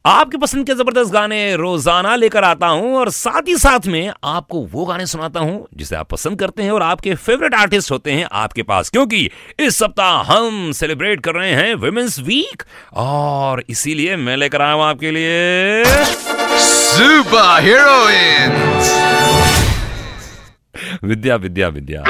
आपके पसंद के जबरदस्त गाने रोजाना लेकर आता हूं और साथ ही साथ में आपको वो गाने सुनाता हूं जिसे आप पसंद करते हैं और आपके फेवरेट आर्टिस्ट होते हैं आपके पास, क्योंकि इस सप्ताह हम सेलिब्रेट कर रहे हैं विमेंस वीक और इसीलिए मैं लेकर आया हूं आपके लिए सुपर हीरोइंस। विद्या विद्या विद्या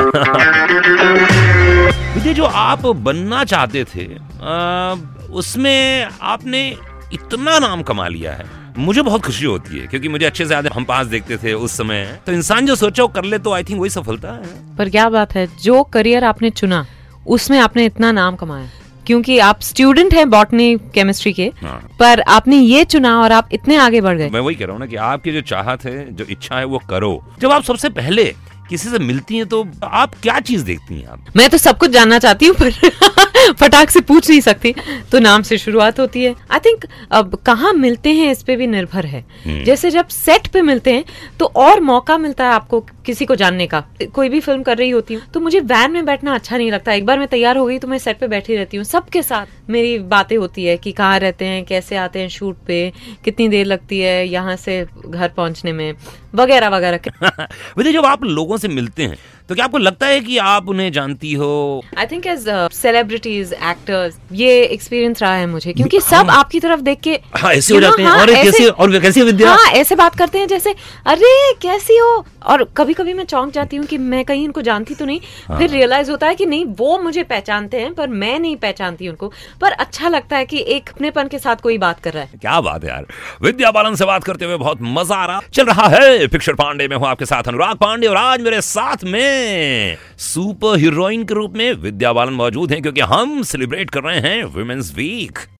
विद्या जो आप बनना चाहते थे उसमें आपने इतना नाम कमा लिया है, मुझे बहुत खुशी होती है क्योंकि मुझे अच्छे से याद है हम पास देखते थे उस समय। तो इंसान जो सोचा वो कर ले तो आई थिंक वही सफलता है। पर क्या बात है, जो करियर आपने चुना उसमें आपने इतना नाम कमाया, क्योंकि आप स्टूडेंट हैं बॉटनी केमिस्ट्री के। हाँ। पर आपने ये चुना और आप इतने आगे बढ़ गए। मैं वही कह रहा हूँ ना कि आपकी जो चाहत है, जो इच्छा है वो करो। जब आप सबसे पहले किसी से मिलती हैं तो आप क्या चीज देखती हैं? आप मैं तो सब कुछ जानना चाहती हूँ पर फटाक से पूछ नहीं सकती, तो नाम से शुरुआत होती है। आई थिंक अब कहाँ मिलते हैं इस पे भी निर्भर है। जैसे जब सेट पे मिलते हैं तो और मौका मिलता है आपको किसी को जानने का। कोई भी फिल्म कर रही होती हूँ तो मुझे वैन में बैठना अच्छा नहीं लगता। एक बार मैं तैयार हो गई तो मैं सेट पे बैठी रहती हूँ, सबके साथ मेरी बातें होती है कि कहाँ रहते हैं, कैसे आते हैं शूट पे, कितनी देर लगती है यहाँ से घर पहुंचने में, वगैरह वगैरह। वैसे जब आप लोगों से मिलते हैं तो क्या आपको लगता है कि आप उन्हें जानती हो? I think as celebrities, actors, ये एक्सपीरियंस रहा है मुझे, क्योंकि सब आपकी तरफ देख के ऐसे हो जाते हैं। और कैसी विद्या? हाँ, ऐसे बात करते हैं जैसे अरे कैसी हो। और कभी कभी मैं चौंक जाती हूँ कि मैं कहीं इनको जानती तो नहीं। फिर रियलाइज होता है कि नहीं, वो मुझे पहचानते हैं पर मैं नहीं पहचानती उनको। पर अच्छा लगता है कि एक अपनेपन के साथ कोई बात कर रहा है। क्या बात है यार, विद्या बालन से बात करते हुए बहुत मजा आ रहा चल रहा है। पिक्चर पांडे में हूँ आपके साथ अनुराग पांडे और आज मेरे साथ में सुपर हीरोइन के रूप में विद्या बालन मौजूद हैं क्योंकि हम सेलिब्रेट कर रहे हैं विमेंस वीक।